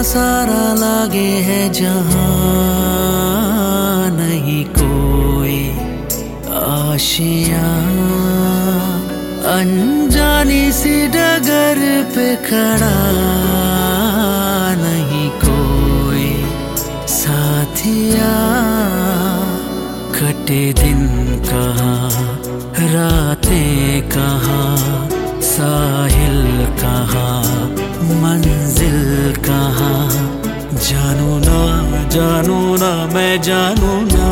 सारा लागे है जहां, नहीं कोई आशियां। अनजानी सी डगर पे खड़ा, नहीं कोई साथिया। कटे दिन कहाँ, रातें कहाँ, साहिल कहाँ, मंजिल कहाँ। जानू ना मैं जानू ना,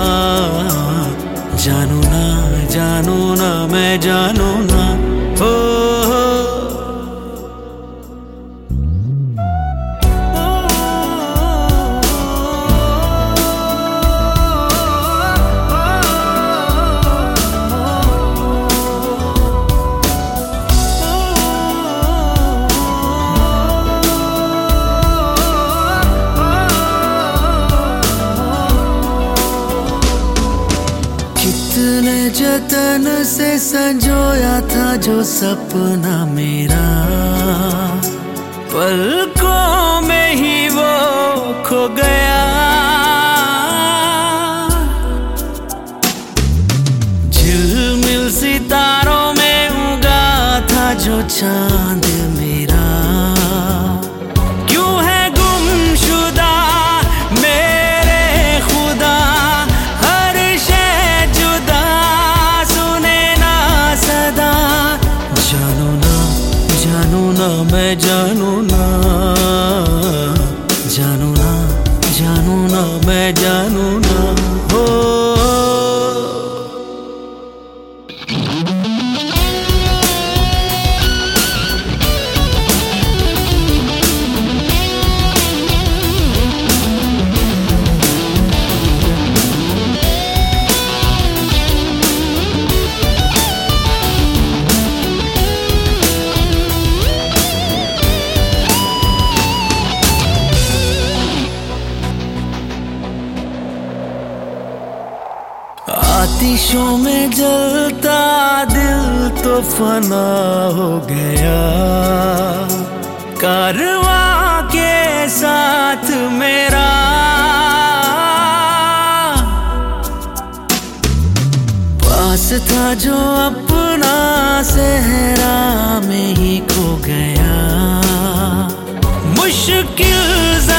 जानू ना मैं जानू ना। हो कितने जतन से संजोया था जो सपना मेरा, पलकों में ही वो खो गया। झिलमिल सितारों में उगा था जो चांद मेरा, क्यों है गुमशुदा मेरे खुदा। मैं जानू ना, जानू ना मैं जानू ना। हो आतिशों में जलता दिल तो फना हो गया, कारवां के साथ मेरा। पास था जो अपना सहरा में ही खो गया। मुश्किल